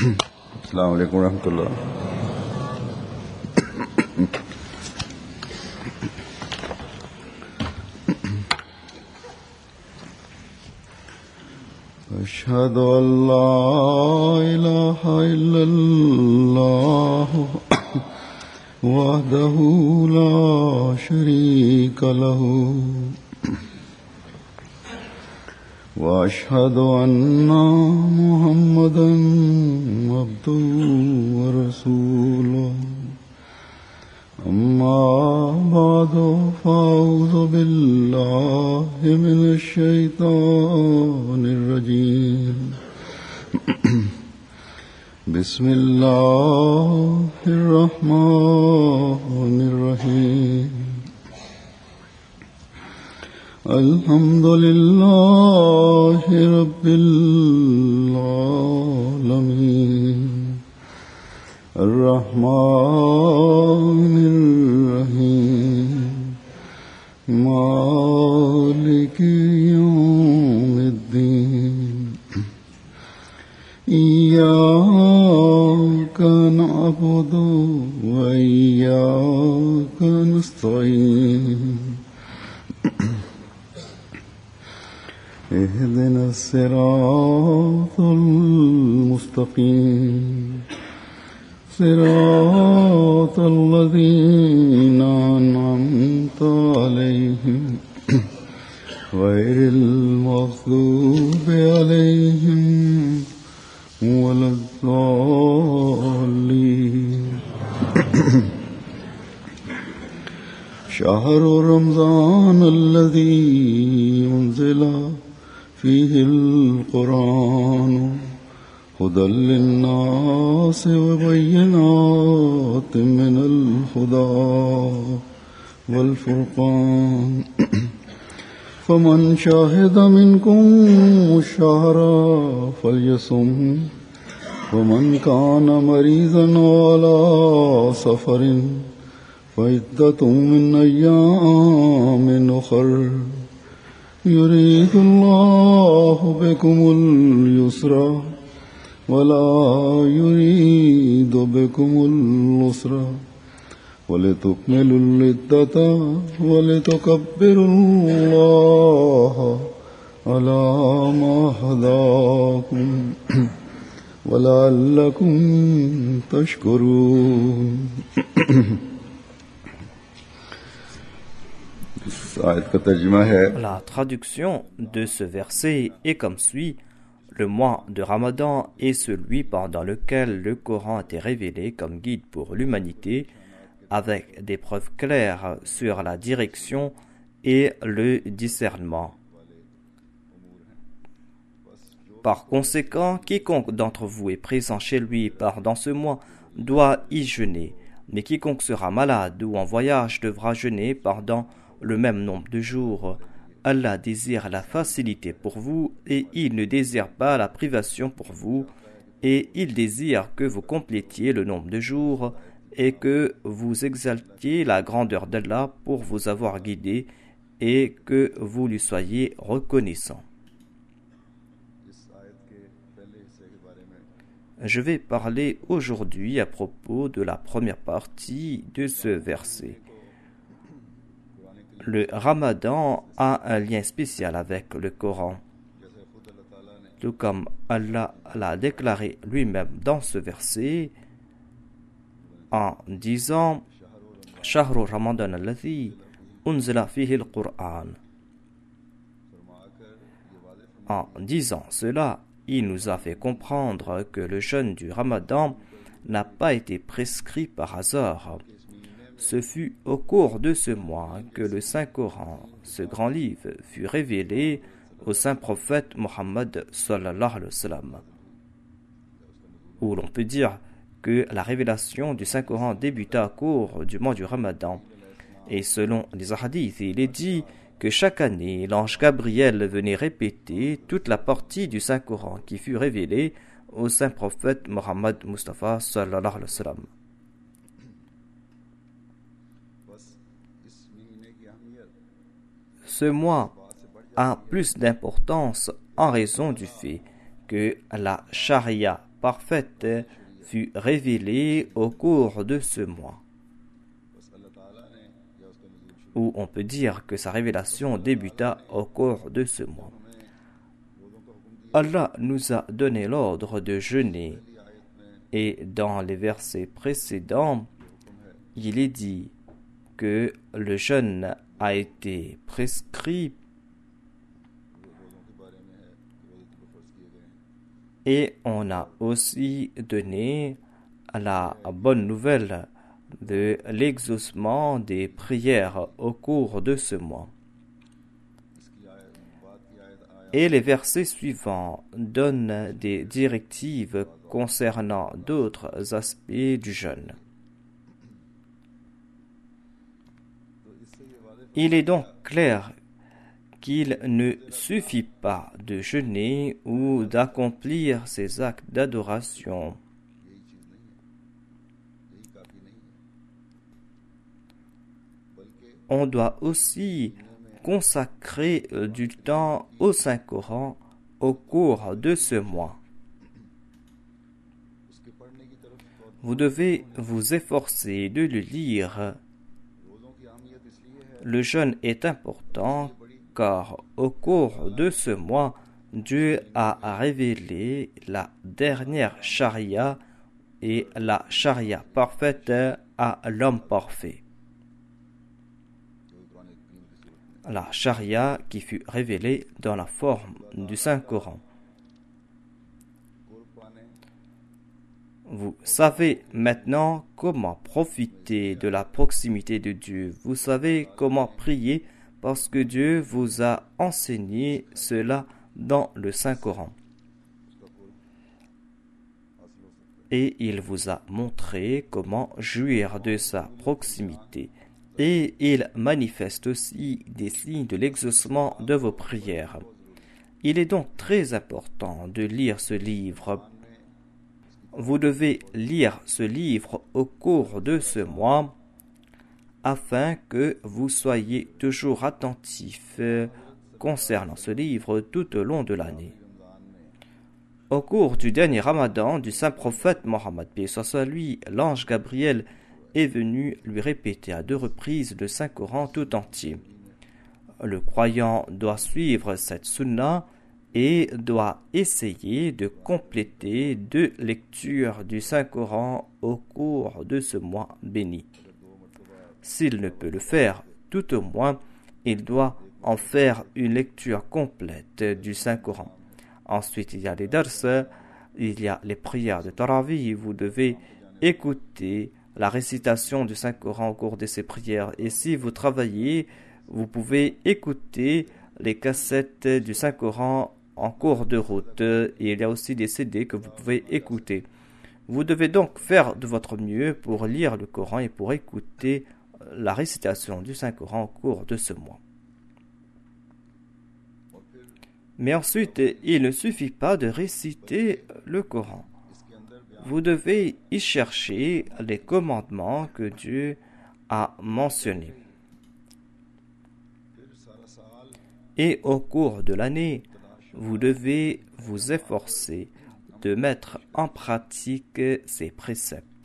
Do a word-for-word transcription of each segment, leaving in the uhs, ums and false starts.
अस्सलाम वालेकुम रहमतुल्लाह। अशहदु अल्ला इलाहा इल्लल्लाह वहदहु ला शरीका लहू वअशहदु अन्ना मुहम्मदन अब्दुहु व रसूलुहु अम्मा बअदु फ़अऊज़ु बिल्लाहि मिनश शैतानिर रजीम। बिस्मिल्लाहिर रहमानिर रहीम। अल्हम्दुलिल्लाहि रब्बिल आलमीन अर्रहमानिर रहीम मालिकि यौमिद्दीन इय्याका नअबुदु व इय्याका नस्तईन इहदिना सिरातल मुस्तकीम सिरातल लज़ीना अनअमता अलैहिम गैरिल मग़ज़ूबि अलैहिम वलद्दाल्लीन। शहरु रमज़ान अल्लज़ी उन्ज़िला फ़ीहिल क़ुरआन हुदल लिन्नासि व बय्यिनातिम मिनल हुदा वल फ़ुरक़ान फ़मन शहिद मिनकुमुश शहरा फ़ल्यसुमहु वमन कान मरीज़न अला सफ़रिन फ़इद्दतुम मिन अय्यामिन उख़र युरीदुल्लाहु बिकुमुल युस्रा वला युरीदु बिकुमुल उसरा वलितुकमिलुल इद्दता वलितुकब्बिरुल्लाहा अला मा हदाकुम वलअल्लकुम तशकुरून। La traduction de ce verset est comme suit. Le mois de Ramadan est celui pendant lequel le Coran est révélé comme guide pour l'humanité, avec des preuves claires sur la direction et le discernement. Par conséquent, quiconque d'entre vous est présent chez lui pendant ce mois doit y jeûner, mais quiconque sera malade ou en voyage devra jeûner pendant le même nombre de jours. Allah désire la facilité pour vous et il ne désire pas la privation pour vous, et il désire que vous complétiez le nombre de jours et que vous exaltiez la grandeur d'Allah pour vous avoir guidé et que vous lui soyez reconnaissant. Je vais parler aujourd'hui à propos de la première partie de ce verset. Le Ramadan a un lien spécial avec le Coran, tout comme Allah l'a déclaré lui-même dans ce verset en disant Shahru Ramadan alladhi unzila fihi al-Qur'an. En disant cela, il nous a fait comprendre que le jeûne du Ramadan n'a pas été prescrit par hasard. Ce fut au cours de ce mois que le Saint-Coran, ce grand livre, fut révélé au Saint-Prophète Mohammed sallallahu alayhi wa sallam. Ou l'on peut dire que la révélation du Saint-Coran débuta au cours du mois du Ramadan. Et selon les hadiths, il est dit que chaque année, l'ange Gabriel venait répéter toute la partie du Saint-Coran qui fut révélée au Saint-Prophète Mohammed Mustafa sallallahu alayhi wa sallam. Ce mois a plus d'importance en raison du fait que la charia parfaite fut révélée au cours de ce mois. Ou on peut dire que sa révélation débuta au cours de ce mois. Allah nous a donné l'ordre de jeûner, et dans les versets précédents, il est dit que le jeûne a été prescrit et on a aussi donné la bonne nouvelle de l'exaucement des prières au cours de ce mois. Et les versets suivants donnent des directives concernant d'autres aspects du jeûne. Il est donc clair qu'il ne suffit pas de jeûner ou d'accomplir ces actes d'adoration. On doit aussi consacrer du temps au Saint-Coran au cours de ce mois. Vous devez vous efforcer de le lire. Le jeûne est important car au cours de ce mois, Dieu a révélé la dernière charia et la charia parfaite à l'homme parfait. La charia qui fut révélée dans la forme du Saint-Coran. Vous savez maintenant comment profiter de la proximité de Dieu. Vous savez comment prier parce que Dieu vous a enseigné cela dans le Saint-Coran. Et il vous a montré comment jouir de sa proximité. Et il manifeste aussi des signes de l'exaucement de vos prières. Il est donc très important de lire ce livre. Vous devez lire ce livre au cours de ce mois afin que vous soyez toujours attentifs concernant ce livre tout au long de l'année. Au cours du dernier Ramadan du saint prophète Mohammed, paix soit lui, l'ange Gabriel est venu lui répéter à deux reprises le Saint-Coran tout entier. Le croyant doit suivre cette sunna et doit essayer de compléter deux lectures du Saint-Coran au cours de ce mois béni. S'il ne peut le faire, tout au moins, il doit en faire une lecture complète du Saint-Coran. Ensuite, il y a les dars, il y a les prières de Tarawih. Vous devez écouter la récitation du Saint-Coran au cours de ces prières. Et si vous travaillez, vous pouvez écouter les cassettes du Saint-Coran en cours de route. Et il y a aussi des C D que vous pouvez écouter. Vous devez donc faire de votre mieux pour lire le Coran et pour écouter la récitation du Saint-Coran au cours de ce mois. Mais ensuite, il ne suffit pas de réciter le Coran. Vous devez y chercher les commandements que Dieu a mentionnés. Et au cours de l'année, vous devez vous efforcer de mettre en pratique ces préceptes.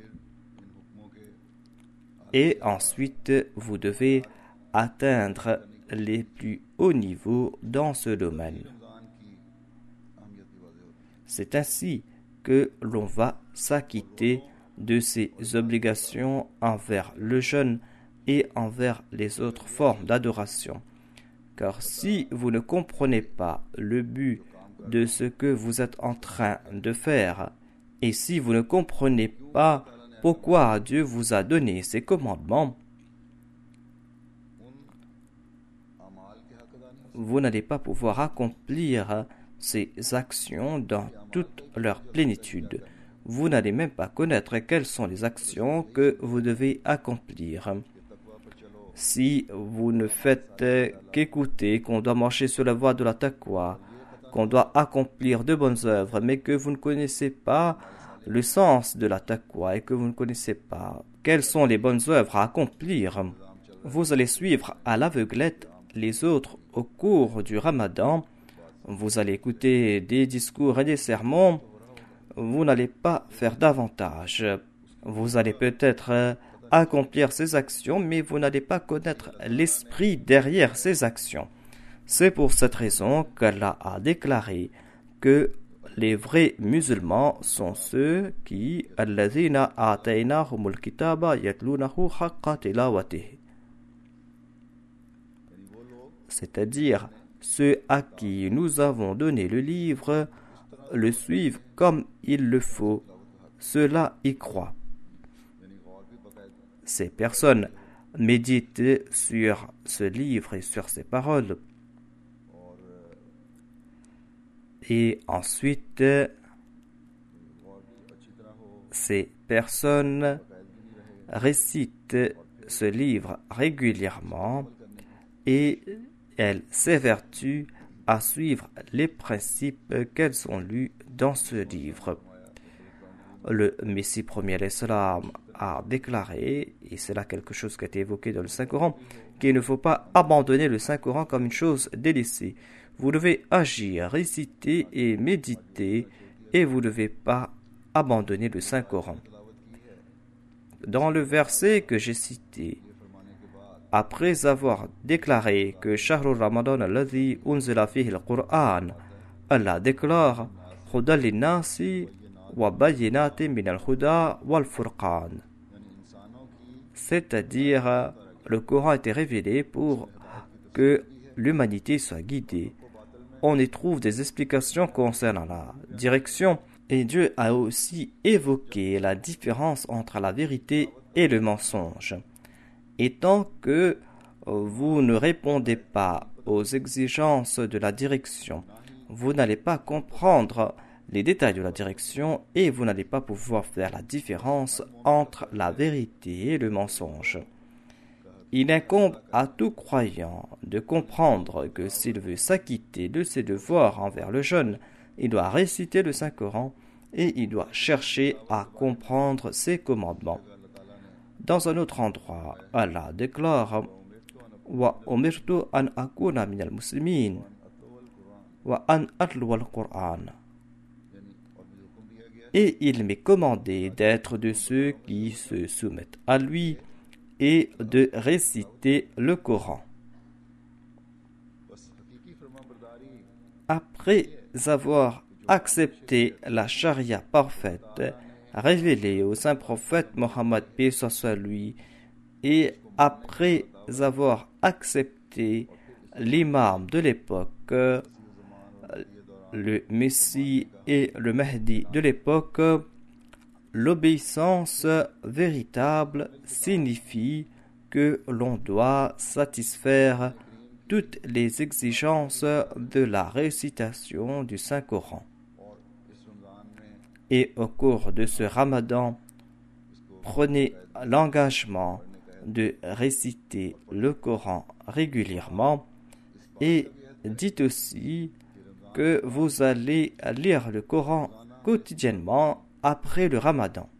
Et ensuite, vous devez atteindre les plus hauts niveaux dans ce domaine. C'est ainsi que l'on va s'acquitter de ses obligations envers le jeûne et envers les autres formes d'adoration. Car si vous ne comprenez pas le but de ce que vous êtes en train de faire, et si vous ne comprenez pas pourquoi Dieu vous a donné ces commandements, vous n'allez pas pouvoir accomplir ces actions dans toute leur plénitude. Vous n'allez même pas connaître quelles sont les actions que vous devez accomplir. Si vous ne faites qu'écouter qu'on doit marcher sur la voie de la taqwa, qu'on doit accomplir de bonnes œuvres, mais que vous ne connaissez pas le sens de la taqwa et que vous ne connaissez pas quelles sont les bonnes œuvres à accomplir, vous allez suivre à l'aveuglette les autres au cours du Ramadan. Vous allez écouter des discours et des sermons, vous n'allez pas faire davantage. Vous allez peut-être accomplir ces actions, mais vous n'allez pas connaître l'esprit derrière ces actions. C'est pour cette raison qu'Allah a déclaré que les vrais musulmans sont ceux qui alladhina ataynahumul kitaba yatlunahu haqqa tilawatihi, c'est-à-dire ceux à qui nous avons donné le livre le suivent comme il le faut, ceux-là y croient. Ces personnes méditent sur ce livre et sur ces paroles. Et ensuite, ces personnes récitent ce livre régulièrement et elles s'évertuent à suivre les principes qu'elles ont lus dans ce livre. Le Messie premier alayhi salam a déclaré, et c'est là quelque chose qui a été évoqué dans le Saint-Coran, qu'il ne faut pas abandonner le Saint-Coran comme une chose délaissée. Vous devez agir, réciter et méditer, et vous ne devez pas abandonner le Saint-Coran. Dans le verset que j'ai cité, après avoir déclaré que Shahrul Ramadan alladhi unzila fihi al-Qur'an, Allah déclare Hudan lin-nasi wa bayyinatin min al-huda wal-furqan, c'est-à-dire le Coran a été révélé pour que l'humanité soit guidée. On y trouve des explications concernant la direction, et Dieu a aussi évoqué la différence entre la vérité et le mensonge. Et tant que vous ne répondez pas aux exigences de la direction, vous n'allez pas comprendre les détails de la direction et vous n'allez pas pouvoir faire la différence entre la vérité et le mensonge. Il incombe à tout croyant de comprendre que s'il veut s'acquitter de ses devoirs envers le jeûne, il doit réciter le Saint-Coran et il doit chercher à comprendre ses commandements. Dans un autre endroit, Allah déclare wa umirtu an akuna minal muslimin wa an atluwa al-Qur'an. Et il m'est commandé d'être de ceux qui se soumettent à lui et de réciter le Coran. Après avoir accepté la charia parfaite révélée au saint prophète Mohammed paix soit lui, et après avoir accepté l'imam de l'époque, le Messie et le Mahdi de l'époque, l'obéissance véritable signifie que l'on doit satisfaire toutes les exigences de la récitation du Saint-Coran. Et au cours de ce Ramadan, prenez l'engagement de réciter le Coran régulièrement et dites aussi que vous allez lire le Coran quotidiennement après le Ramadan.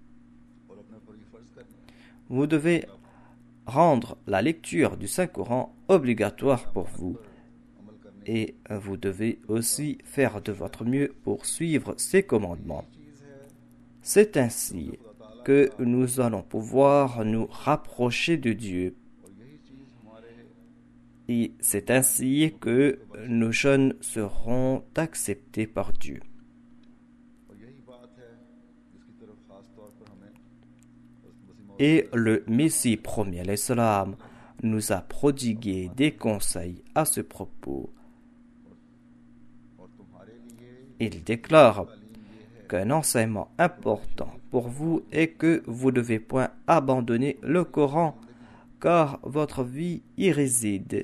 Vous devez rendre la lecture du Saint-Coran obligatoire pour vous et vous devez aussi faire de votre mieux pour suivre ses commandements. C'est ainsi que nous allons pouvoir nous rapprocher de Dieu. Et c'est ainsi que nos jeûnes seront acceptés par Dieu. Et le Messie premier alayhi salam nous a prodigué des conseils à ce propos. Il déclare qu'un enseignement important pour vous est que vous ne devez point abandonner le Coran, car votre vie y réside.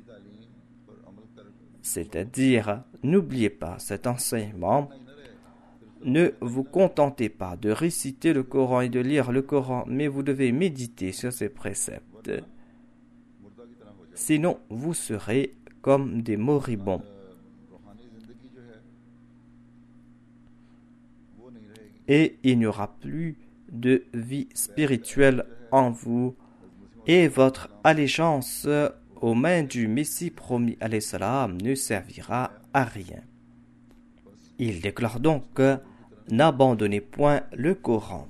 C'est-à-dire, n'oubliez pas cet enseignement. Ne vous contentez pas de réciter le Coran et de lire le Coran, mais vous devez méditer sur ces préceptes. Sinon, vous serez comme des moribonds. Et il n'y aura plus de vie spirituelle en vous, et votre allégeance aux mains du Messie promis alayhi salam ne servira à rien. Il déclare donc n'abandonnez point le Coran.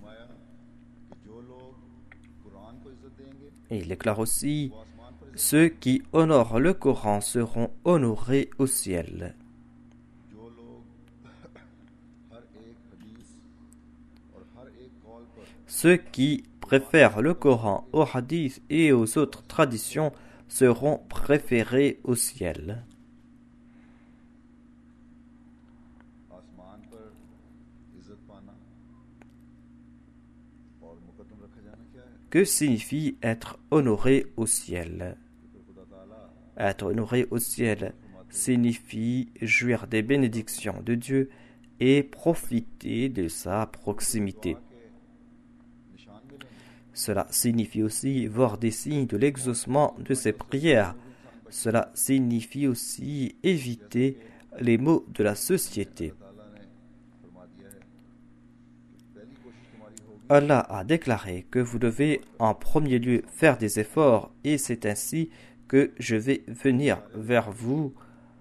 Et il déclare aussi, ceux qui honorent le Coran seront honorés au ciel. Ceux qui préfèrent le Coran aux hadiths et aux autres traditions seront préférés au ciel. Que signifie être honoré au ciel? Être honoré au ciel signifie jouir des bénédictions de Dieu et profiter de sa proximité. Cela signifie aussi voir des signes de l'exaucement de ses prières. Cela signifie aussi éviter les maux de la société. Allah a déclaré que vous devez en premier lieu faire des efforts et c'est ainsi que je vais venir vers vous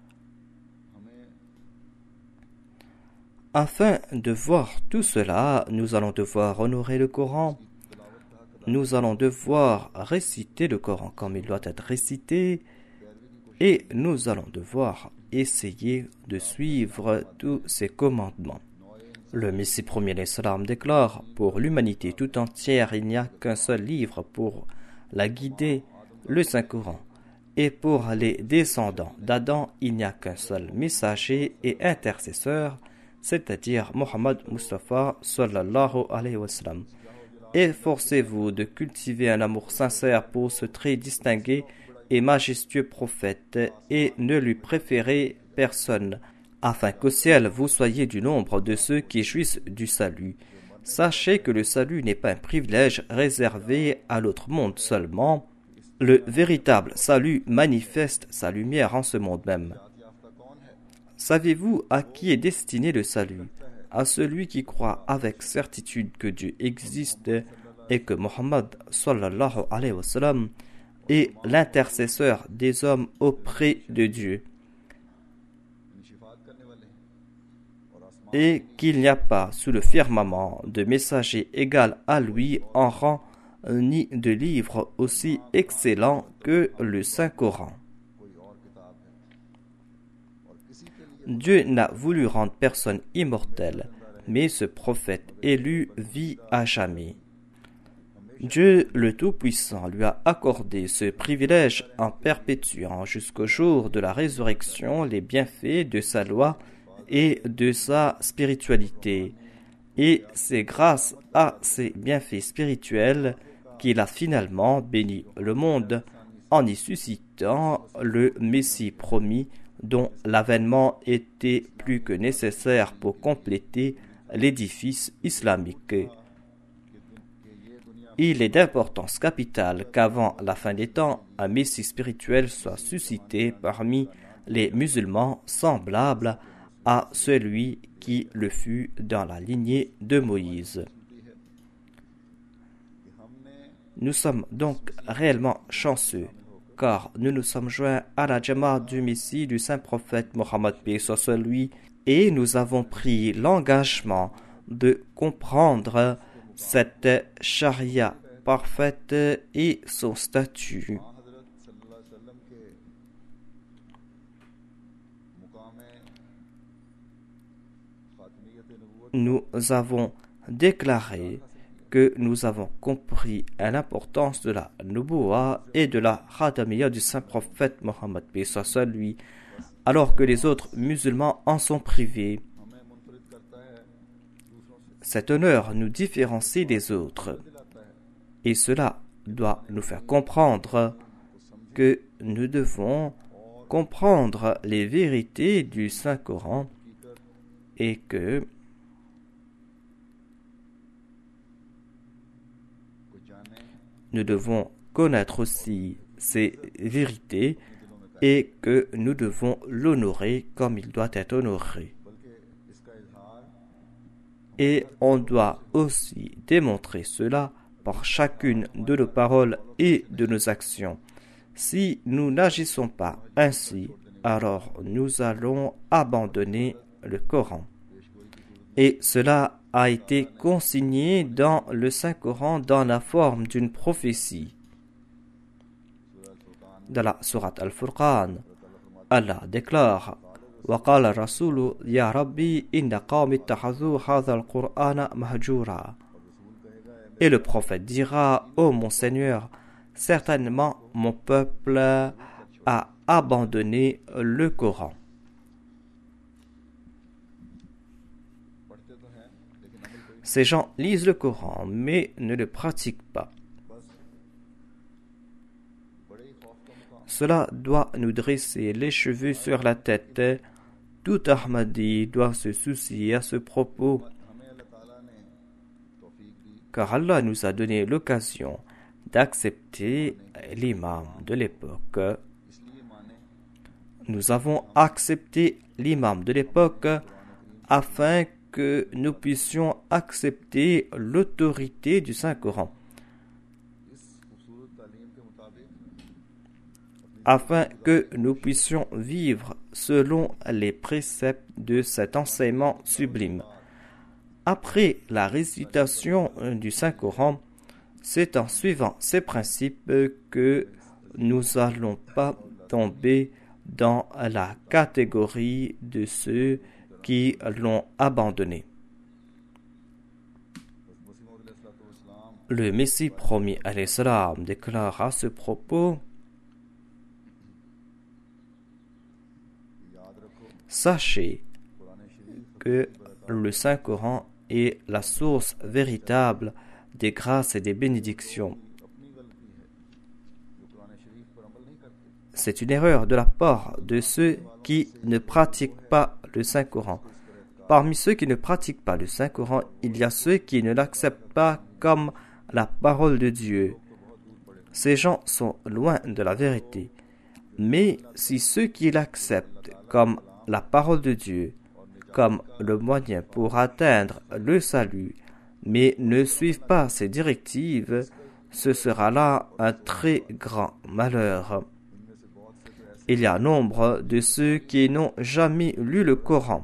afin de voir tout cela. Nous allons devoir honorer le Coran. Nous allons devoir réciter le Coran comme il doit être récité et nous allons devoir essayer de suivre tous ses commandements. Le Messie premier l'Islam déclare, pour l'humanité tout entière, il n'y a qu'un seul livre pour la guider, le Saint-Coran. Et pour les descendants d'Adam, il n'y a qu'un seul messager et intercesseur, c'est-à-dire Mohammed Mustafa sallallahu alayhi wa sallam. Efforcez-vous de cultiver un amour sincère pour ce très distingué et majestueux prophète et ne lui préférez personne, afin qu'au ciel vous soyez du nombre de ceux qui jouissent du salut. Sachez que le salut n'est pas un privilège réservé à l'autre monde seulement. Le véritable salut manifeste sa lumière en ce monde même. Savez-vous à qui est destiné le salut? À celui qui croit avec certitude que Dieu existe et que Mohammed sallallahu alayhi wa sallam est l'intercesseur des hommes auprès de Dieu. Et qu'il n'y a pas sous le firmament de messager égal à lui en rang ni de livre aussi excellent que le Saint-Coran. Dieu n'a voulu rendre personne immortelle, mais ce prophète élu vit à jamais. Dieu le Tout-Puissant lui a accordé ce privilège en perpétuant jusqu'au jour de la résurrection les bienfaits de sa loi et de sa spiritualité. Et c'est grâce à ces bienfaits spirituels qu'il a finalement béni le monde en y suscitant le Messie promis dont l'avènement était plus que nécessaire pour compléter l'édifice islamique. Il est d'importance capitale qu'avant la fin des temps, un Messie spirituel soit suscité parmi les musulmans semblable à celui qui le fut dans la lignée de Moïse. Nous sommes donc réellement chanceux, car nous nous sommes joints à la Jama'a du Messie du Saint-Prophète Mohammed paix soit sur lui, et nous avons pris l'engagement de comprendre cette charia parfaite et son statut. Nous avons déclaré que nous avons compris l'importance de la Nubuwa et de la Khadamiyya du Saint-Prophète Mohammed paix soit sur lui, alors que les autres musulmans en sont privés. Cet honneur nous différencie des autres, et cela doit nous faire comprendre que nous devons comprendre les vérités du Saint-Coran et que nous devons connaître aussi ces vérités et que nous devons l'honorer comme il doit être honoré. Et on doit aussi démontrer cela par chacune de nos paroles et de nos actions. Si nous n'agissons pas ainsi, alors nous allons abandonner le Coran. Et cela a été consigné dans le Saint-Coran dans la forme d'une prophétie. Dans la sourate Al-Furqan, Allah déclare وَقَالَ الرَّسُولُ يَا رَبِّي إِنَّ قَوْمِ اتَّخَذُوا هَذَا الْقُرْآنَ مَهْجُورًا. Et le prophète dira, ô mon Seigneur, certainement mon peuple a abandonné le Coran. Ces gens lisent le Coran, mais ne le pratiquent pas. Cela doit nous dresser les cheveux sur la tête. Tout Ahmadi doit se soucier à ce propos, car Allah nous a donné l'occasion d'accepter l'imam de l'époque. Nous avons accepté l'imam de l'époque afin que nous puissions accepter l'autorité du Saint-Coran, afin que nous puissions vivre selon les préceptes de cet enseignement sublime. Après la récitation du Saint-Coran, c'est en suivant ces principes que nous n'allons pas tomber dans la catégorie de ceux qui l'ont abandonné. Le Messie promis alayhi salam déclare à ce propos: Sachez que le Saint-Coran est la source véritable des grâces et des bénédictions. C'est une erreur de la part de ceux qui ne pratiquent pas le Saint-Coran. Parmi ceux qui ne pratiquent pas le Saint-Coran, il y a ceux qui ne l'acceptent pas comme la parole de Dieu. Ces gens sont loin de la vérité. Mais si ceux qui l'acceptent comme la parole de Dieu, comme le moyen pour atteindre le salut, mais ne suivent pas ses directives, ce sera là un très grand malheur. Il y a nombre de ceux qui n'ont jamais lu le Coran.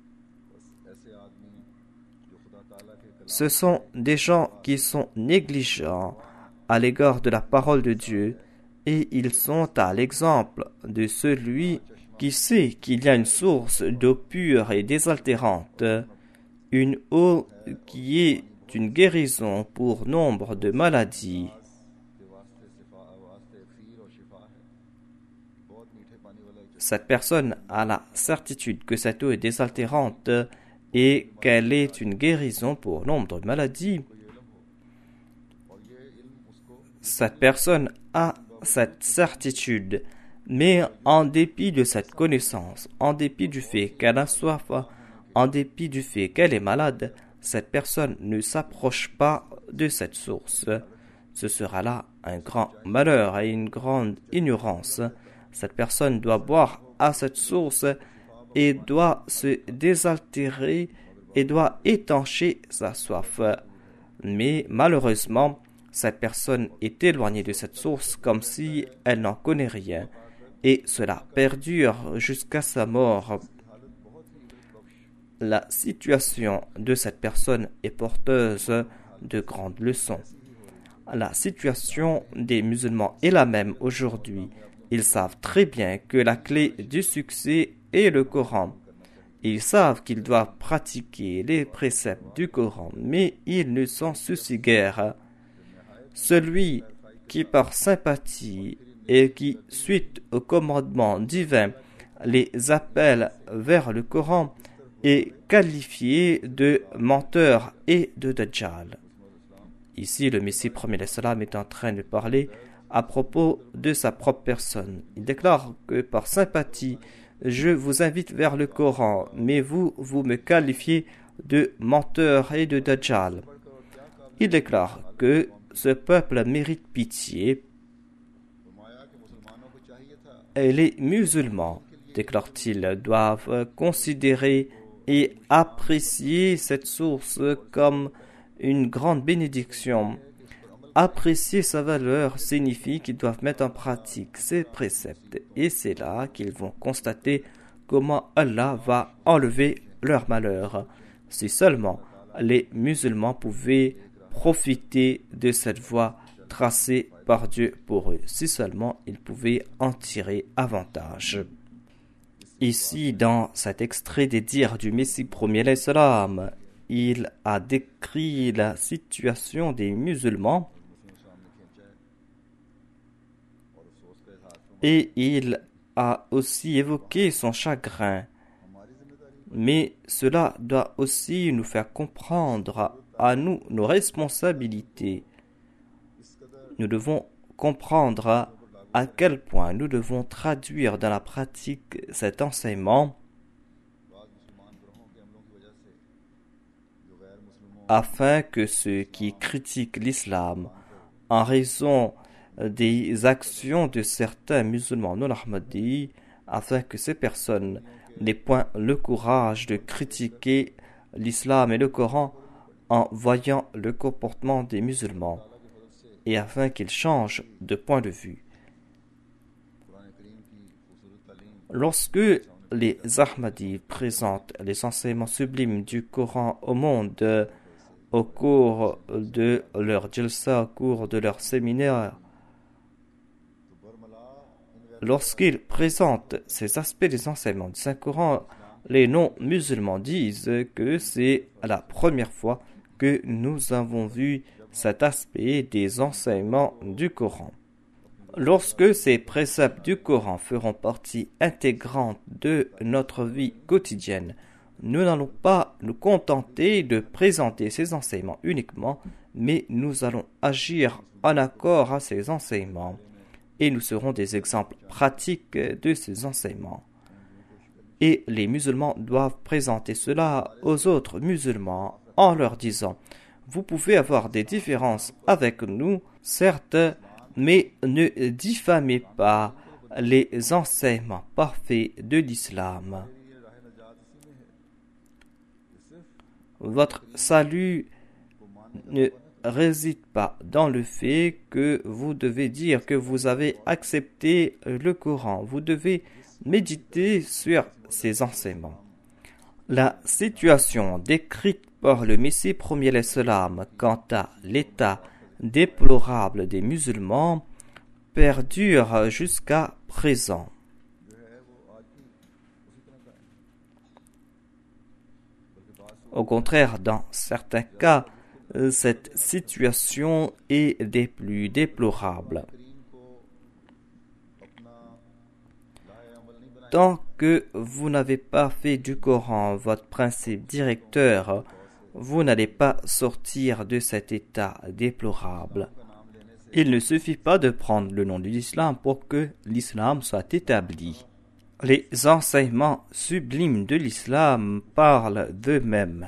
Ce sont des gens qui sont négligents à l'égard de la parole de Dieu et ils sont à l'exemple de celui qui sait qu'il y a une source d'eau pure et désaltérante, une eau qui est une guérison pour nombre de maladies. Cette personne a la certitude que cette eau est désaltérante et qu'elle est une guérison pour nombre de maladies. Cette personne a cette certitude, mais en dépit de cette connaissance, en dépit du fait qu'elle a soif, en dépit du fait qu'elle est malade, cette personne ne s'approche pas de cette source. Ce sera là un grand malheur et une grande ignorance. Cette personne doit boire à cette source et doit se désaltérer et doit étancher sa soif. Mais malheureusement, cette personne est éloignée de cette source comme si elle n'en connaît rien. Et cela perdure jusqu'à sa mort. La situation de cette personne est porteuse de grandes leçons. La situation des musulmans est la même aujourd'hui. Ils savent très bien que la clé du succès est le Coran. Ils savent qu'ils doivent pratiquer les préceptes du Coran, mais ils ne s'en soucient guère. Celui qui par sympathie et qui, suite au commandement divin, les appelle vers le Coran, est qualifié de menteur et de dajjal. Ici, le Messie premier salam est en train de parler à propos de sa propre personne. Il déclare que par sympathie, je vous invite vers le Coran, mais vous, vous me qualifiez de menteur et de dajjal. Il déclare que ce peuple mérite pitié. Et les musulmans, déclare-t-il, doivent considérer et apprécier cette source comme une grande bénédiction. Apprécier sa valeur signifie qu'ils doivent mettre en pratique ses préceptes et c'est là qu'ils vont constater comment Allah va enlever leur malheur. Si seulement les musulmans pouvaient profiter de cette voie tracée par Dieu pour eux, si seulement ils pouvaient en tirer avantage. Ici, dans cet extrait des dires du Messie premier l'Islam, il a décrit la situation des musulmans et il a aussi évoqué son chagrin. Mais cela doit aussi nous faire comprendre à nous nos responsabilités. Nous devons comprendre à quel point nous devons traduire dans la pratique cet enseignement afin que ceux qui critiquent l'islam en raison des actions de certains musulmans non ahmadis, afin que ces personnes n'aient point le courage de critiquer l'islam et le Coran en voyant le comportement des musulmans et afin qu'ils changent de point de vue. Lorsque les Ahmadis présentent les enseignements sublimes du Coran au monde au cours de leur jalsa, au cours de leur séminaire, lorsqu'ils présentent ces aspects des enseignements du Saint-Coran, les non-musulmans disent que c'est la première fois que nous avons vu cet aspect des enseignements du Coran. Lorsque ces préceptes du Coran feront partie intégrante de notre vie quotidienne, nous n'allons pas nous contenter de présenter ces enseignements uniquement, mais nous allons agir en accord à ces enseignements et nous serons des exemples pratiques de ces enseignements. Et les musulmans doivent présenter cela aux autres musulmans en leur disant: vous pouvez avoir des différences avec nous, certes, mais ne diffamez pas les enseignements parfaits de l'islam. Votre salut ne réside pas dans le fait que vous devez dire que vous avez accepté le Coran. Vous devez méditer sur ces enseignements. La situation décrite par le Messie premier l'Islam quant à l'état déplorable des musulmans perdure jusqu'à présent. Au contraire, dans certains cas, cette situation est des plus déplorables. Tant que vous n'avez pas fait du Coran votre principe directeur, vous n'allez pas sortir de cet état déplorable. Il ne suffit pas de prendre le nom de l'islam pour que l'islam soit établi. Les enseignements sublimes de l'islam parlent d'eux-mêmes.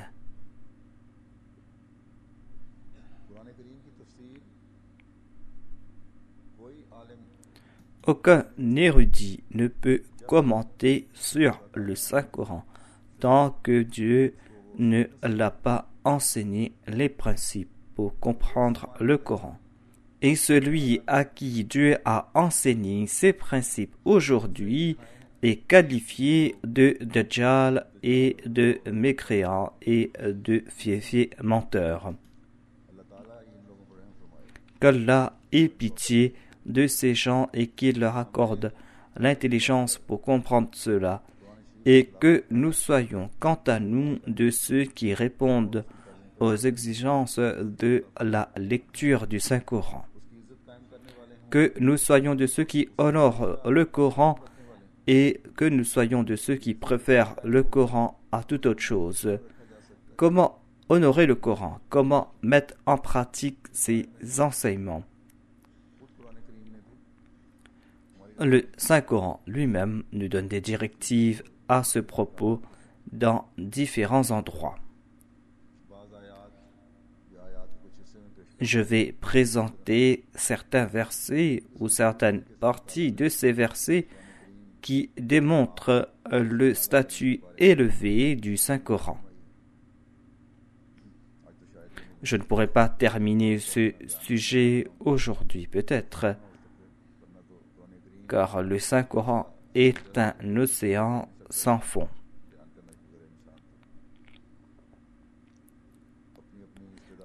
Aucun érudit ne peut commenter sur le Saint-Coran tant que Dieu ne l'a pas enseigné les principes pour comprendre le Coran. Et celui à qui Dieu a enseigné ces principes aujourd'hui est qualifié de Dajjal et de mécréant et de fiefé menteur. Qu'Allah ait pitié de ces gens et qu'il leur accorde l'intelligence pour comprendre cela, et que nous soyons quant à nous de ceux qui répondent aux exigences de la lecture du Saint-Coran. Que nous soyons de ceux qui honorent le Coran et que nous soyons de ceux qui préfèrent le Coran à toute autre chose. Comment honorer le Coran? Comment mettre en pratique ses enseignements? Le Saint-Coran lui-même nous donne des directives à ce propos dans différents endroits. Je vais présenter certains versets ou certaines parties de ces versets qui démontrent le statut élevé du Saint-Coran. Je ne pourrai pas terminer ce sujet aujourd'hui, peut-être, car le Saint-Coran est un océan sans fond.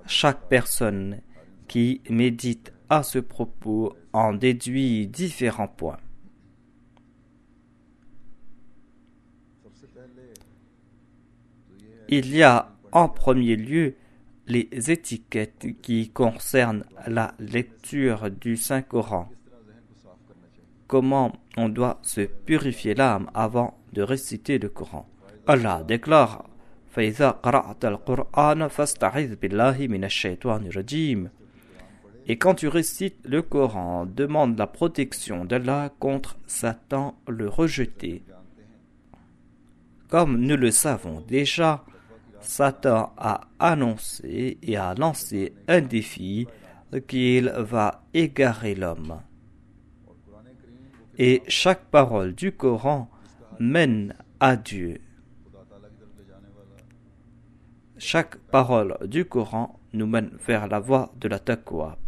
Chaque personne qui médite à ce propos en déduit différents points. Il y a en premier lieu les étiquettes qui concernent la lecture du Saint-Coran. Comment on doit se purifier l'âme avant de réciter le Coran. Allah déclare فَإِذَا قَرَأْتَ الْقُرْآنَ فَاسْتَعِذْ بِاللَّهِ مِنَ الشَّيْطَانِ الرَّجِيمِ. Et quand tu récites le Coran, demande la protection d'Allah contre Satan le rejeté. Comme nous le savons déjà, Satan a annoncé et a lancé un défi qu'il va égarer l'homme. Et chaque parole du Coran mène à Dieu. Chaque parole du Coran nous mène vers la voie de la taqwa.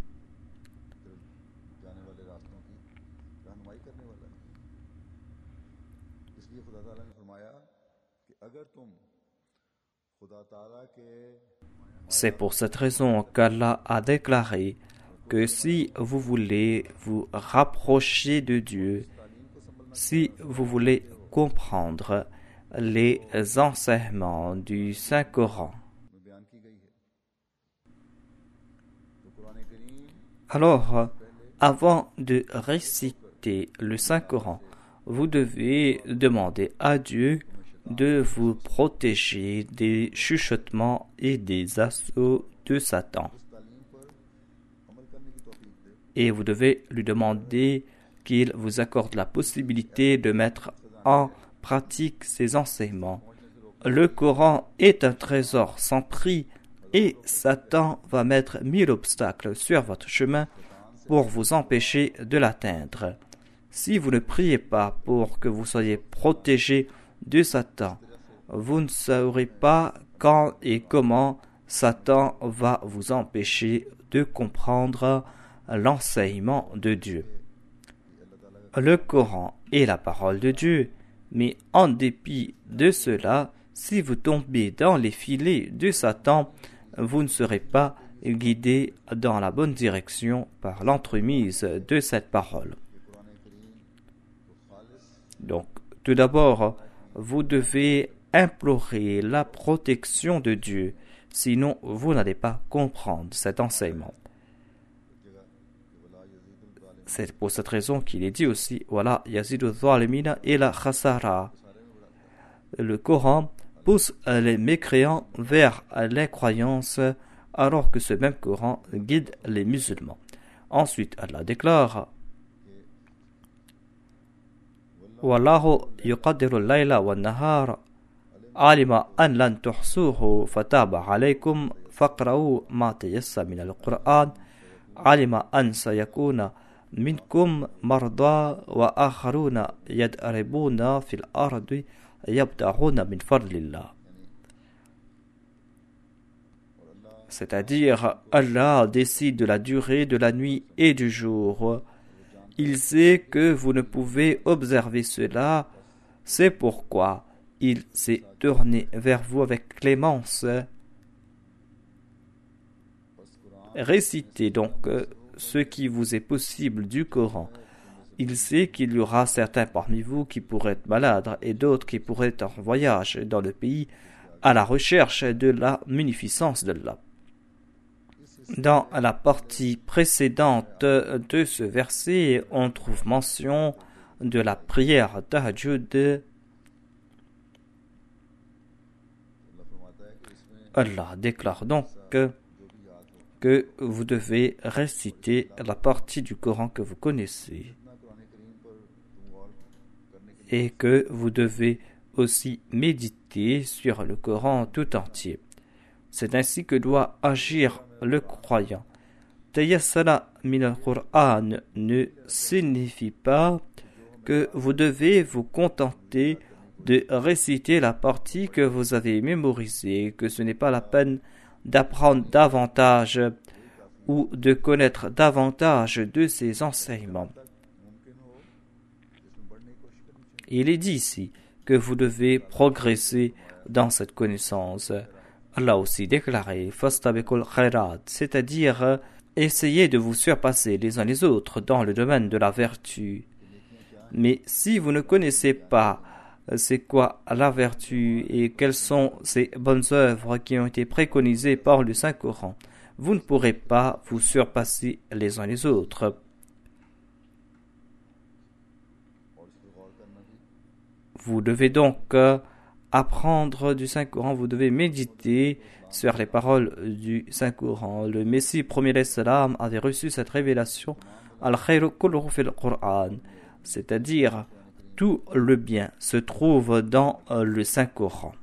C'est pour cette raison qu'Allah a déclaré que si vous voulez vous rapprocher de Dieu, si vous voulez comprendre les enseignements du Saint-Coran, alors, avant de réciter le Saint-Coran, vous devez demander à Dieu de vous protéger des chuchotements et des assauts de Satan. Et vous devez lui demander qu'il vous accorde la possibilité de mettre en pratique ses enseignements. Le Coran est un trésor sans prix et Satan va mettre mille obstacles sur votre chemin pour vous empêcher de l'atteindre. Si vous ne priez pas pour que vous soyez protégé de Satan, vous ne saurez pas quand et comment Satan va vous empêcher de comprendre l'enseignement de Dieu. Le Coran est la parole de Dieu, mais en dépit de cela, si vous tombez dans les filets de Satan, vous ne serez pas guidé dans la bonne direction par l'entremise de cette parole. Donc, tout d'abord, vous devez implorer la protection de Dieu, sinon vous n'allez pas comprendre cet enseignement. C'est pour cette raison qu'il est dit aussi Wala yazidu zalimina ila khasara. Le Coran pousse les mécréants vers l'incroyance, alors que ce même Coran guide les musulmans. Ensuite, Allah déclare Wallahu yuqaddiru al-layla wan-nahara alima an lan tuhsuhu fataba alaykum faqra'u ma tayassara min al-Qur'an alima an sayakuna minkum marda wa akharuna yad'aribuna fil ardi yabta'una min fadlillah. C'est-à-dire, Allah décide de la durée de la nuit et du jour. Il sait que vous ne pouvez observer cela, c'est pourquoi il s'est tourné vers vous avec clémence. Récitez donc ce qui vous est possible du Coran. Il sait qu'il y aura certains parmi vous qui pourraient être malades et d'autres qui pourraient être en voyage dans le pays à la recherche de la munificence d'Allah. Dans la partie précédente de ce verset, on trouve mention de la prière tahajjud. Allah déclare donc que, que vous devez réciter la partie du Coran que vous connaissez et que vous devez aussi méditer sur le Coran tout entier. C'est ainsi que doit agir le croyant. Tayassara min al-Qur'an ne signifie pas que vous devez vous contenter de réciter la partie que vous avez mémorisée, que ce n'est pas la peine d'apprendre davantage ou de connaître davantage de ces enseignements. Il est dit ici que vous devez progresser dans cette connaissance. Allah a aussi déclaré Fastabikul khairat, c'est-à-dire euh, essayez de vous surpasser les uns les autres dans le domaine de la vertu. Mais si vous ne connaissez pas euh, c'est quoi la vertu et quelles sont ces bonnes œuvres qui ont été préconisées par le Saint-Coran, vous ne pourrez pas vous surpasser les uns les autres. Vous devez donc euh, apprendre du Saint-Coran, vous devez méditer sur les paroles du Saint-Coran. Le Messie premier salam avait reçu cette révélation Al-Khayru kulluhu fil Qur'an, c'est-à-dire tout le bien se trouve dans euh, le Saint-Coran.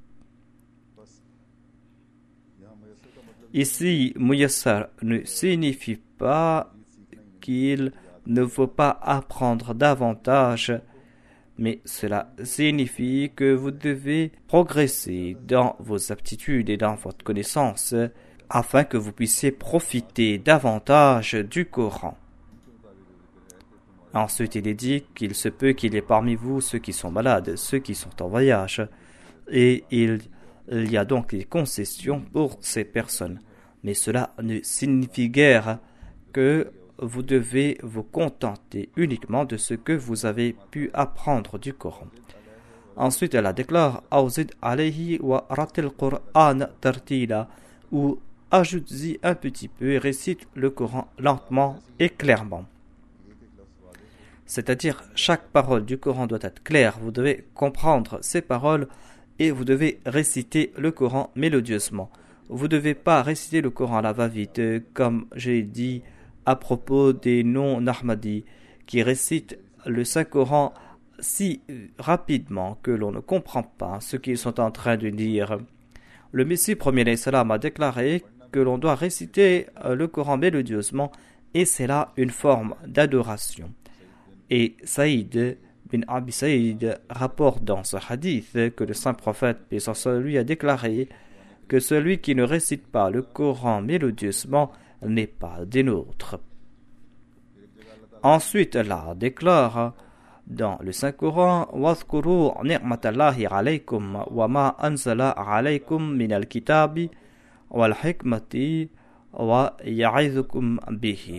Ici, Muyassar ne signifie pas qu'il ne faut pas apprendre davantage, mais cela signifie que vous devez progresser dans vos aptitudes et dans votre connaissance afin que vous puissiez profiter davantage du Coran. Ensuite, il est dit qu'il se peut qu'il y ait parmi vous ceux qui sont malades, ceux qui sont en voyage, et il, il y a donc des concessions pour ces personnes. Mais cela ne signifie guère que vous devez vous contenter uniquement de ce que vous avez pu apprendre du Coran. Ensuite, elle déclare Awzid alayhi wa ratil Qur'an tartila, ou ajoute-y un petit peu et récite le Coran lentement et clairement. C'est-à-dire, chaque parole du Coran doit être claire. Vous devez comprendre ces paroles et vous devez réciter le Coran mélodieusement. Vous ne devez pas réciter le Coran à la va-vite, comme j'ai dit à propos des non-Ahmadis qui récitent le Saint-Coran si rapidement que l'on ne comprend pas ce qu'ils sont en train de dire. Le Messie premier salam a déclaré que l'on doit réciter le Coran mélodieusement et c'est là une forme d'adoration. Et Saïd bin Abi Saïd rapporte dans ce hadith que le saint prophète, paix sur lui, a déclaré que celui qui ne récite pas le Coran mélodieusement n'est pas des nôtres. Ensuite, Allah déclare dans le Saint-Coran Wadhkuru ni'matallahi alaykum wa ma anzala alaykum min al-kitabi wal hikmati wa ya'idhukum bihi.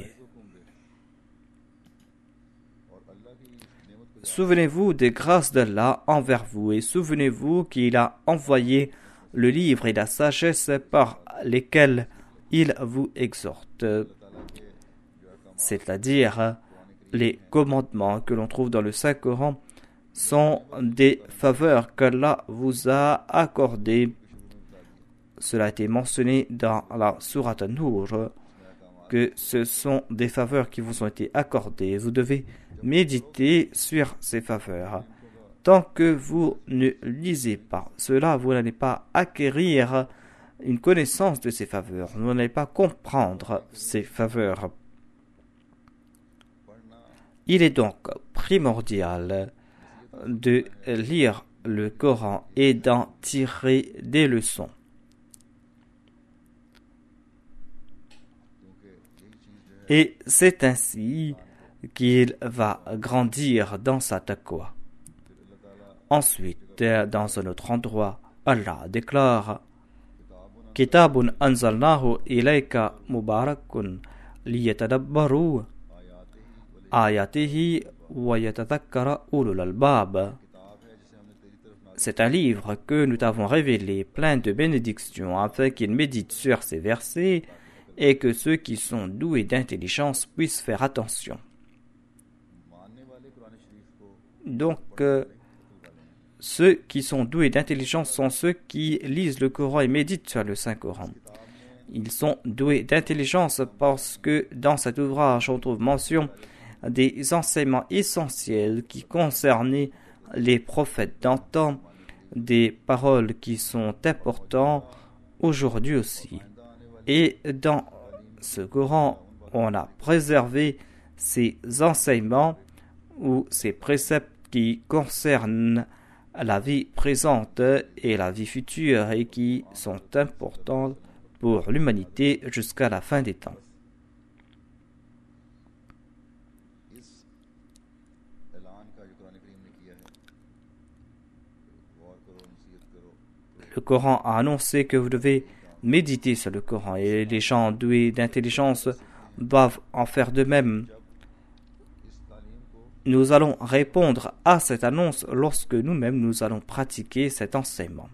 Souvenez-vous des grâces d'Allah envers vous et souvenez-vous qu'il a envoyé le livre et la sagesse par lesquels il vous exhorte, c'est-à-dire les commandements que l'on trouve dans le Saint-Coran sont des faveurs qu'Allah vous a accordées. Cela a été mentionné dans la sourate An-Nur que ce sont des faveurs qui vous ont été accordées. Vous devez méditer sur ces faveurs. Tant que vous ne lisez pas cela, vous n'allez pas acquérir une connaissance de ces faveurs. Vous n'allez pas comprendre ces faveurs. Il est donc primordial de lire le Coran et d'en tirer des leçons. Et c'est ainsi qu'il va grandir dans sa taqwa. Ensuite, dans un autre endroit, Allah déclare Kitabun anzalnahu ilayka mubarakun liyatadabbaru ayatihi wa yatadhakkara ulul albab. C'est un livre que nous t'avons révélé plein de bénédictions afin qu'ils méditent sur ces versets et que ceux qui sont doués d'intelligence puissent faire attention. Donc, euh, ceux qui sont doués d'intelligence sont ceux qui lisent le Coran et méditent sur le Saint-Coran. Ils sont doués d'intelligence parce que dans cet ouvrage, on trouve mention des enseignements essentiels qui concernaient les prophètes d'antan, des paroles qui sont importantes aujourd'hui aussi. Et dans ce Coran, on a préservé ces enseignements ou ces préceptes qui concernent la vie présente et la vie future et qui sont importants pour l'humanité jusqu'à la fin des temps. Le Coran a annoncé que vous devez méditer sur le Coran et les gens doués d'intelligence doivent en faire de même. Nous allons répondre à cette annonce lorsque nous-mêmes nous allons pratiquer cet enseignement.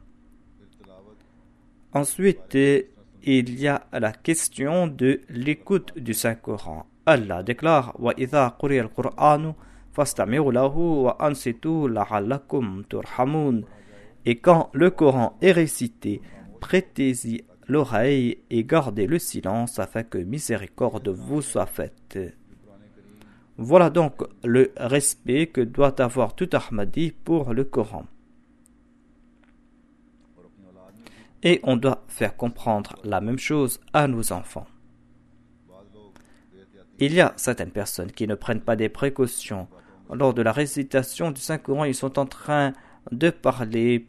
Ensuite, il y a la question de l'écoute du Saint-Coran. Allah déclare « Wa idha quriya al-Qur'anu fastami'u lahu wa ansitu la'allakum turhamun » Et quand le Coran est récité, prêtez-y l'oreille et gardez le silence afin que miséricorde vous soit faite. Voilà donc le respect que doit avoir tout Ahmadi pour le Coran. Et on doit faire comprendre la même chose à nos enfants. Il y a certaines personnes qui ne prennent pas des précautions. Lors de la récitation du Saint-Coran, ils sont en train de parler.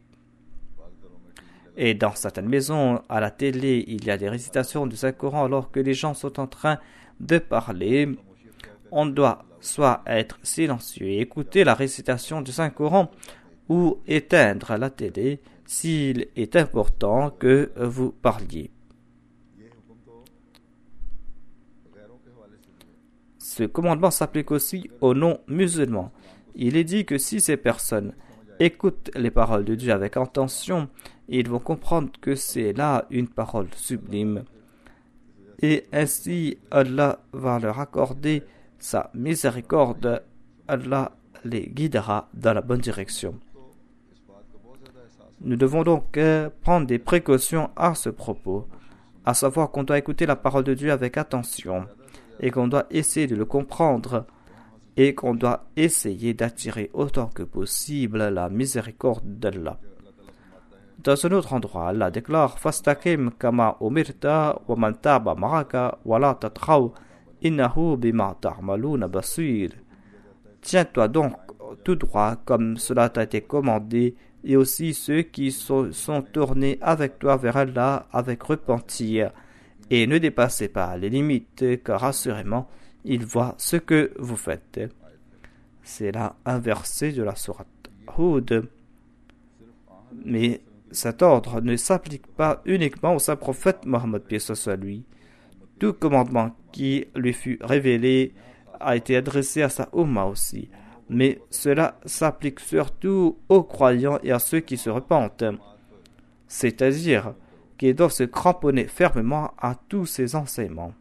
Et dans certaines maisons, à la télé, il y a des récitations du Saint-Coran alors que les gens sont en train de parler. On doit soit être silencieux et écouter la récitation du Saint-Coran ou éteindre la télé s'il est important que vous parliez. Ce commandement s'applique aussi aux non-musulmans. Il est dit que si ces personnes écoutent les paroles de Dieu avec attention, ils vont comprendre que c'est là une parole sublime. Et ainsi, Allah va leur accorder sa miséricorde. Allah les guidera dans la bonne direction. Nous devons donc prendre des précautions à ce propos, à savoir qu'on doit écouter la parole de Dieu avec attention et qu'on doit essayer de le comprendre et qu'on doit essayer d'attirer autant que possible la miséricorde d'Allah. Dans un autre endroit, Allah déclare « Fastaqim kama umirta wa man taba ma'aka wa la tatghaw innahu bima ta'maluna basir » Tiens-toi donc tout droit comme cela t'a été commandé et aussi ceux qui sont, sont tournés avec toi vers Allah avec repentir et ne dépassez pas les limites car assurément il voit ce que vous faites. C'est là un verset de la sourate Hud. Mais cet ordre ne s'applique pas uniquement au saint prophète Mohammed, paix soit lui. Tout commandement qui lui fut révélé a été adressé à sa Ummah aussi. Mais cela s'applique surtout aux croyants et à ceux qui se repentent. C'est-à-dire qu'ils doivent se cramponner fermement à tous ces enseignements.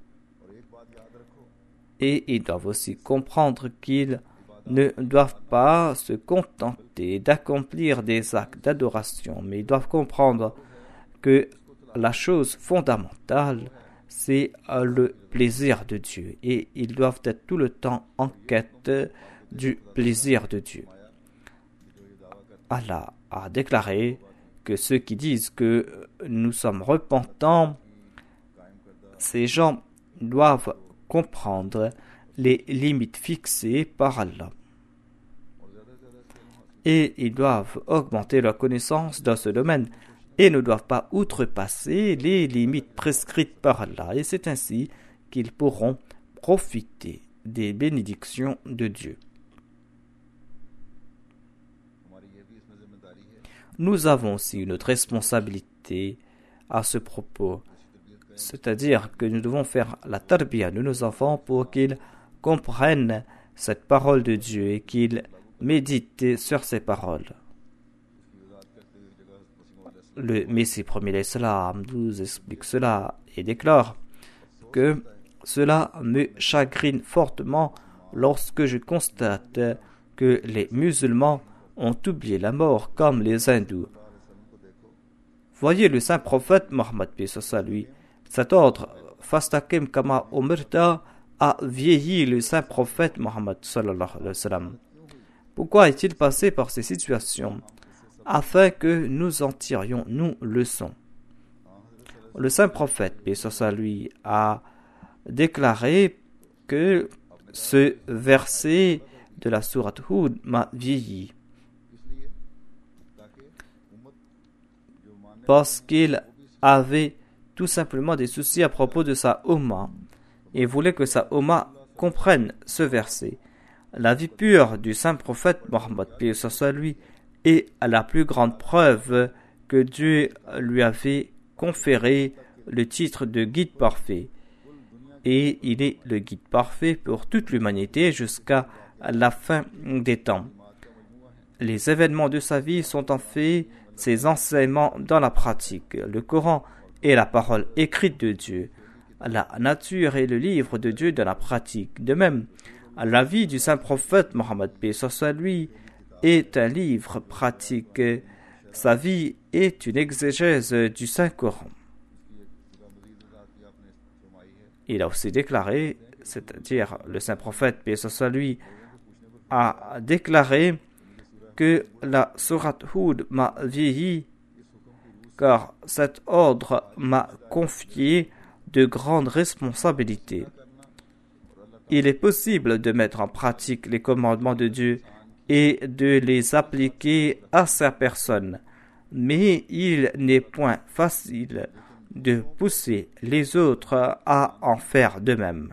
Et ils doivent aussi comprendre qu'ils ne doivent pas se contenter d'accomplir des actes d'adoration, mais ils doivent comprendre que la chose fondamentale, c'est le plaisir de Dieu. Et ils doivent être tout le temps en quête du plaisir de Dieu. Allah a déclaré que ceux qui disent que nous sommes repentants, ces gens doivent comprendre les limites fixées par Allah. Et ils doivent augmenter leur connaissance dans ce domaine et ne doivent pas outrepasser les limites prescrites par Allah. Et c'est ainsi qu'ils pourront profiter des bénédictions de Dieu. Nous avons aussi une autre responsabilité à ce propos, c'est-à-dire que nous devons faire la tarbiya de nos enfants pour qu'ils comprennent cette parole de Dieu et qu'ils méditent sur ces paroles. Le Messie premier l'Islam nous explique cela et déclare que cela me chagrine fortement lorsque je constate que les musulmans ont oublié la mort comme les hindous. Voyez le saint prophète Mohammed, paix soit lui. Cet ordre, Fastaqim kama umirta, a vieilli le saint prophète Mohammed sallallahu alayhi wa sallam. Pourquoi est-il passé par ces situations? Afin que nous en tirions, nous, leçon. Le saint prophète, paix soit lui, a déclaré que ce verset de la sourate Hud m'a vieilli. Parce qu'il avait tout simplement des soucis à propos de sa Ummah et voulait que sa Ummah comprenne ce verset. La vie pure du saint prophète Mohammed, paix soit lui, est la plus grande preuve que Dieu lui avait conféré le titre de guide parfait. Et il est le guide parfait pour toute l'humanité jusqu'à la fin des temps. Les événements de sa vie sont en fait ses enseignements dans la pratique. Le Coran est la parole écrite de Dieu. La nature est le livre de Dieu dans la pratique. De même, la vie du saint prophète Mohammed paix soit lui est un livre pratique. Sa vie est une exégèse du saint Coran. Il a aussi déclaré, c'est-à-dire le saint prophète paix soit lui a déclaré que la sourate Hud m'a vieilli car cet ordre m'a confié de grandes responsabilités. Il est possible de mettre en pratique les commandements de Dieu et de les appliquer à sa personne, mais il n'est point facile de pousser les autres à en faire de même.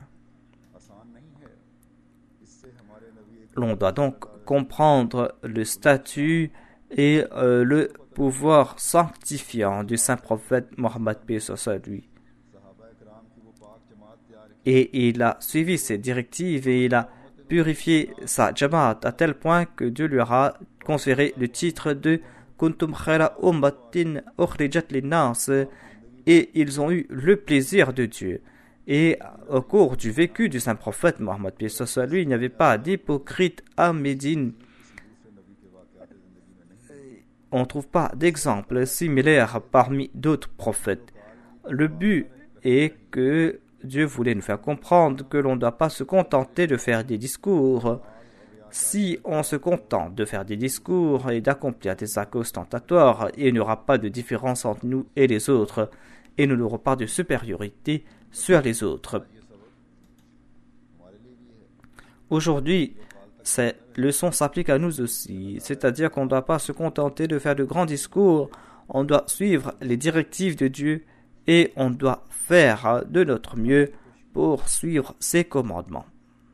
L'on doit donc comprendre le statut et euh, le pouvoir sanctifiant du saint prophète Mohammed paix soit lui. Et il a suivi ses directives et il a purifié sa jamaat à tel point que Dieu lui aura conféré le titre de Kuntum khayra ummatin ukhrijat linnas, et ils ont eu le plaisir de Dieu. Et au cours du vécu du saint prophète Mohammed paix soit lui, il n'y avait pas d'hypocrite à Médine. On ne trouve pas d'exemple similaire parmi d'autres prophètes. Le but est que Dieu voulait nous faire comprendre que l'on ne doit pas se contenter de faire des discours. Si on se contente de faire des discours et d'accomplir des actes ostentatoires, il n'y aura pas de différence entre nous et les autres, et nous n'aurons pas de supériorité sur les autres. Aujourd'hui, ces leçons s'appliquent à nous aussi, c'est-à-dire qu'on ne doit pas se contenter de faire de grands discours, on doit suivre les directives de Dieu et on doit faire de notre mieux pour suivre ses commandements.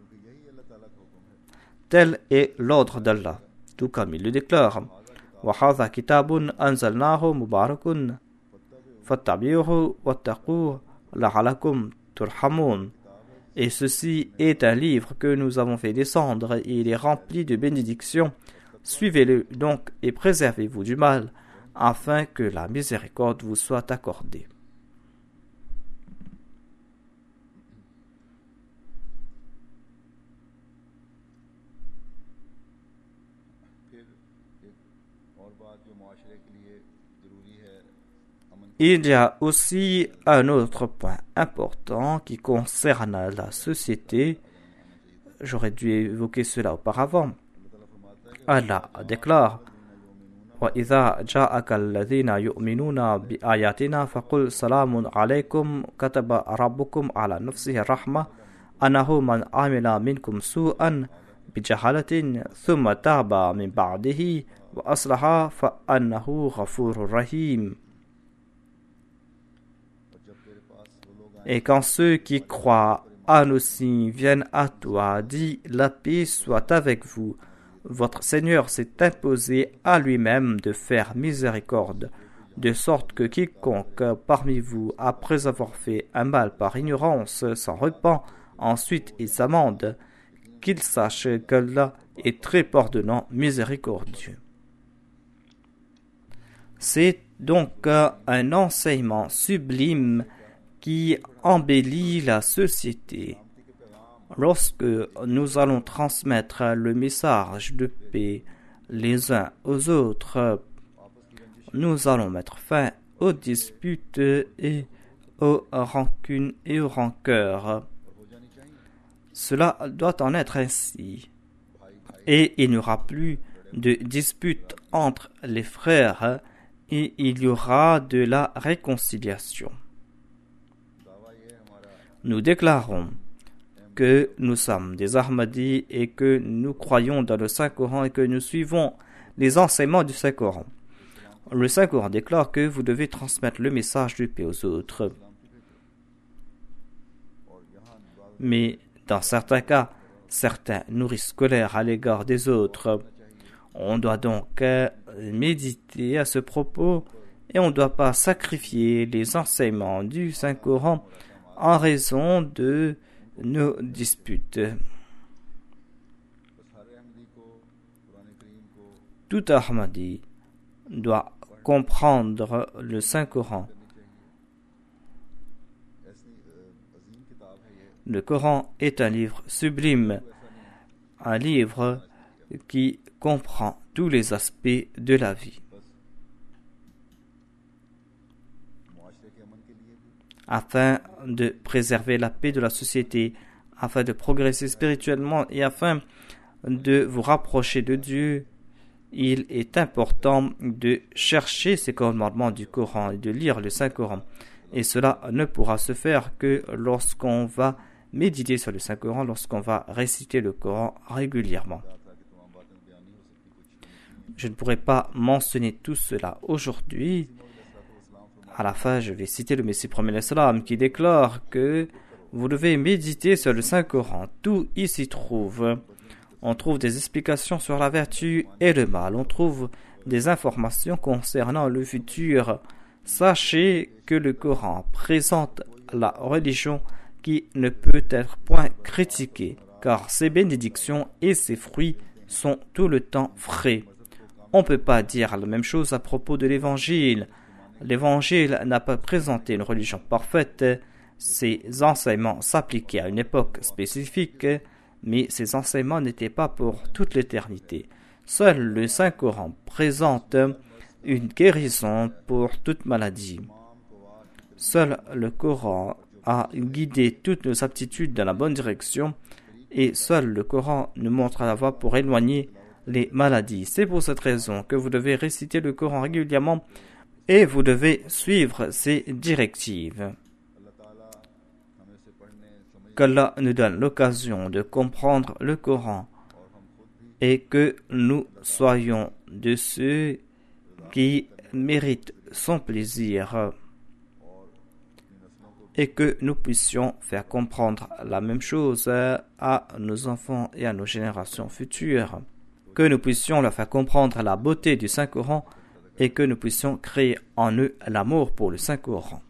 Tel est l'ordre d'Allah, tout comme il le déclare. وَهَذَا كِتَابٌ أَنزَلْنَاهُ مُبَارَكٌ فَاتَّبِعُوهُ وَاتَّقُوهُ لَعَلَّكُمْ تُرْحَمُونَ. Et ceci est un livre que nous avons fait descendre et il est rempli de bénédictions. Suivez-le donc et préservez-vous du mal, afin que la miséricorde vous soit accordée. Il y a aussi un autre point important qui concerne la société. J'aurais dû évoquer cela auparavant. Allah déclare وَإِذَا جَاءَكَ الَّذِينَ يُؤْمِنُونَ بِآيَاتِنَا فَقُلْ سَلَامٌ عَلَيْكُمْ كَتَبَ رَبُّكُمْ عَلَى نَفْسِهِ الرَّحْمَةَ أَنَّهُ مَنْ عَمِلَ مِنْكُمْ سُوءًا بِجَهَالَةٍ ثُمَّ تَابَ مِنْ بَعْدِهِ وَأَصْلَحَ فَأَنَّهُ غَفُورٌ رَحِيمٌ. Et quand ceux qui croient à nos signes viennent à toi, dis, la paix soit avec vous. Votre Seigneur s'est imposé à lui-même de faire miséricorde, de sorte que quiconque parmi vous, après avoir fait un mal par ignorance, s'en repent, ensuite il s'amende, qu'il sache qu'Allah est très pardonnant, miséricordieux. C'est donc un enseignement sublime qui embellit la société. Lorsque nous allons transmettre le message de paix les uns aux autres, nous allons mettre fin aux disputes et aux rancunes et aux rancœurs. Cela doit en être ainsi. Et il n'y aura plus de disputes entre les frères et il y aura de la réconciliation. Nous déclarons que nous sommes des Ahmadis et que nous croyons dans le Saint-Coran et que nous suivons les enseignements du Saint-Coran. Le Saint-Coran déclare que vous devez transmettre le message de paix aux autres. Mais dans certains cas, certains nourrissent colère à l'égard des autres. On doit donc méditer à ce propos et on ne doit pas sacrifier les enseignements du Saint-Coran en raison de nos disputes. Tout Ahmadi doit comprendre le Saint-Coran. Le Coran est un livre sublime, un livre qui comprend tous les aspects de la vie. Afin de préserver la paix de la société, afin de progresser spirituellement et afin de vous rapprocher de Dieu, il est important de chercher ces commandements du Coran et de lire le Saint-Coran. Et cela ne pourra se faire que lorsqu'on va méditer sur le Saint-Coran, lorsqu'on va réciter le Coran régulièrement. Je ne pourrai pas mentionner tout cela aujourd'hui. À la fin, je vais citer le Messie premier l'Islam qui déclare que vous devez méditer sur le Saint-Coran. Tout y s'y trouve. On trouve des explications sur la vertu et le mal. On trouve des informations concernant le futur. Sachez que le Coran présente la religion qui ne peut être point critiquée, car ses bénédictions et ses fruits sont tout le temps frais. On ne peut pas dire la même chose à propos de l'Évangile. L'Évangile n'a pas présenté une religion parfaite. Ses enseignements s'appliquaient à une époque spécifique, mais ces enseignements n'étaient pas pour toute l'éternité. Seul le Saint-Coran présente une guérison pour toute maladie. Seul le Coran a guidé toutes nos aptitudes dans la bonne direction et seul le Coran nous montre la voie pour éloigner les maladies. C'est pour cette raison que vous devez réciter le Coran régulièrement et vous devez suivre ses directives. Qu'Allah nous donne l'occasion de comprendre le Coran et que nous soyons de ceux qui méritent son plaisir et que nous puissions faire comprendre la même chose à nos enfants et à nos générations futures, que nous puissions leur faire comprendre la beauté du Saint-Coran et que nous puissions créer en eux l'amour pour le Saint-Coran.